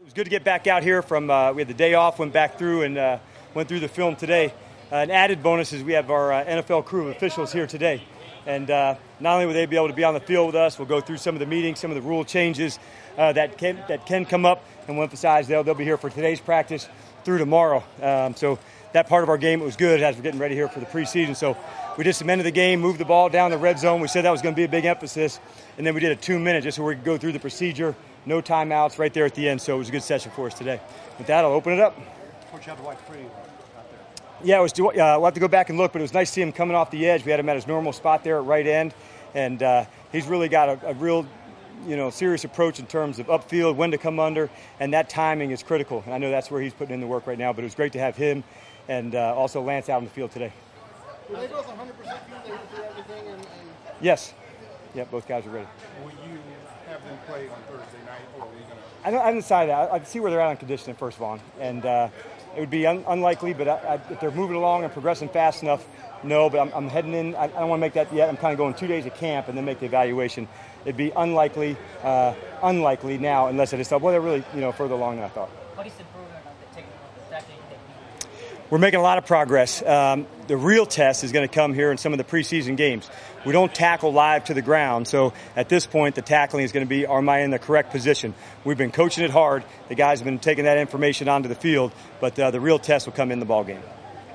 It was good to get back out here from, we had the day off, went back through and went through the film today. An added bonus is we have our NFL crew of officials here today. And not only will they be able to be on the field with us, we'll go through some of the meetings, some of the rule changes that can come up, and we'll emphasize they'll be here for today's practice through tomorrow. So that part of our game, it was good as we're getting ready here for the preseason. So we just amended the game, moved the ball down the red zone. We said that was going to be a big emphasis. And then we did a 2-minute just so we could go through the procedure. No timeouts right there at the end, so it was a good session for us today. With that, I'll open it up. Coach, how Dwight Freeney out there? Yeah, we'll have to go back and look, but it was nice to see him coming off the edge. We had him at his normal spot there at right end, and he's really got a real, serious approach in terms of upfield, when to come under, and that timing is critical. And I know that's where he's putting in the work right now, but it was great to have him and also Lance out in the field today. Were they both 100% feel they went through everything? Yes. Yeah, both guys are ready. Will you have them play on Thursday night, or are you going to? I haven't decided that. I'd see where they're at on conditioning first of all, and it would be unlikely. But if they're moving along and progressing fast enough, no. But I'm heading in. I don't want to make that yet. I'm kind of going 2 days of camp and then make the evaluation. It'd be unlikely now unless I just thought, well, they're really further along than I thought. What is improvement on the tackling technique? We're making a lot of progress. The real test is going to come here in some of the preseason games. We don't tackle live to the ground, so at this point the tackling is going to be, am I in the correct position? We've been coaching it hard. The guys have been taking that information onto the field, but the real test will come in the ball game.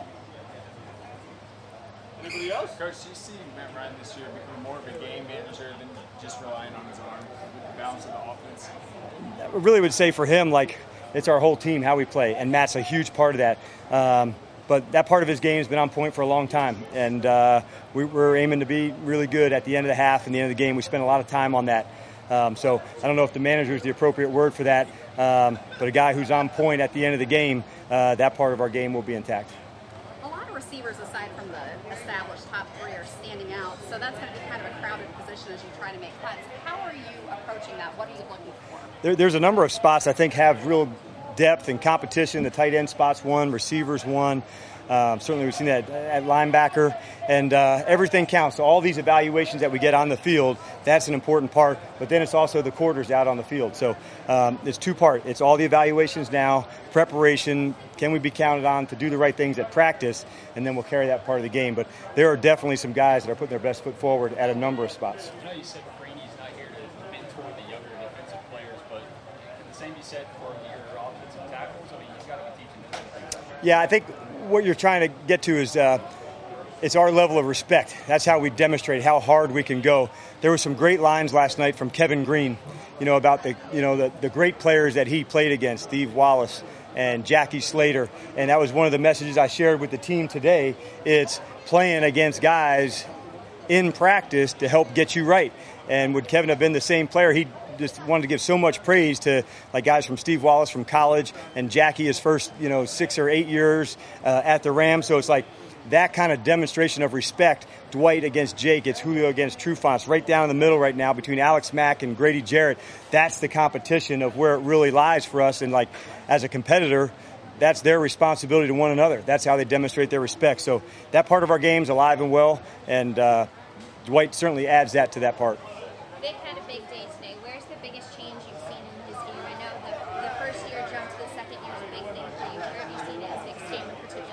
Anybody else? Coach, do you see Matt Ryan this year become more of a game manager than just relying on his arm with the balance of the offense? I really would say for him, it's our whole team, how we play, and Matt's a huge part of that. But that part of his game has been on point for a long time, and we're aiming to be really good at the end of the half and the end of the game. We spend a lot of time on that. So I don't know if the manager is the appropriate word for that, but a guy who's on point at the end of the game, that part of our game will be intact. A lot of receivers, aside from the established top three, are standing out, so that's going to be kind of a crowded position as you try to make cuts. How are you approaching that? What are you looking for? There's a number of spots I think have real depth and competition. The tight end spots one, receivers one. Certainly we've seen that at linebacker, and everything counts. So all these evaluations that we get on the field, that's an important part, but then it's also the quarters out on the field. So it's two-part. It's all the evaluations now, preparation, can we be counted on to do the right things at practice, and then we'll carry that part of the game. But there are definitely some guys that are putting their best foot forward at a number of spots. I know you said Freeney's not here to mentor the younger defensive players, but the same you said for your offensive tackles. I mean, you've got to be teaching them things. Yeah, I think what you're trying to get to is it's our level of respect. That's how we demonstrate how hard we can go. There were some great lines last night from Kevin Green, about the great players that he played against, Steve Wallace and Jackie Slater, and that was one of the messages I shared with the team today. It's playing against guys in practice to help get you right. And would Kevin have been the same player? He just wanted to give so much praise to guys from Steve Wallace from college and Jackie his first 6 or 8 years at the Rams. So it's that kind of demonstration of respect. Dwight against Jake, it's Julio against Trufant. Right down in the middle right now between Alex Mack and Grady Jarrett. That's the competition of where it really lies for us. And as a competitor, that's their responsibility to one another. That's how they demonstrate their respect. So that part of our game's alive and well, and Dwight certainly adds that to that part. They've had a big day today. Where's the biggest change you've seen in his game? I know the first year jump to the second year is a big thing for you. Where have you seen his game in particular?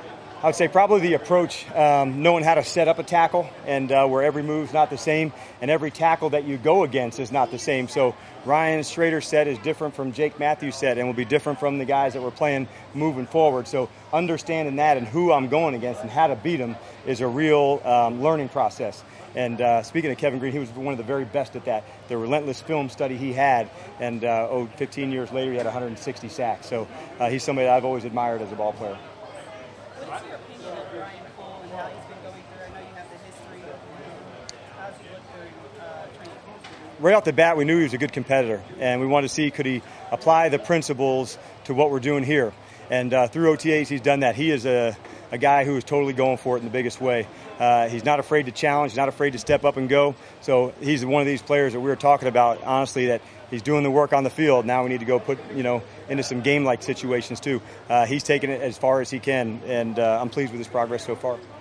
I would say probably the approach, knowing how to set up a tackle, and where every move's not the same, and every tackle that you go against is not the same. So Ryan Schrader's set is different from Jake Matthews' set, and will be different from the guys that we're playing moving forward. So understanding that and who I'm going against and how to beat them is a real learning process. And speaking of Kevin Green, he was one of the very best at that. The relentless film study he had, and 15 years later he had 160 sacks. So he's somebody that I've always admired as a ball player. What's your opinion of Ryan Cole and how he's been going through? I know you have the history of him. How's he look through training? Right off the bat, we knew he was a good competitor, and we wanted to see could he apply the principles to what we're doing here. And through OTAs, he's done that. He is a guy who is totally going for it in the biggest way. He's not afraid to challenge, not afraid to step up and go. So he's one of these players that we were talking about, honestly, that he's doing the work on the field. Now we need to go put, into some game-like situations too. He's taken it as far as he can, and I'm pleased with his progress so far.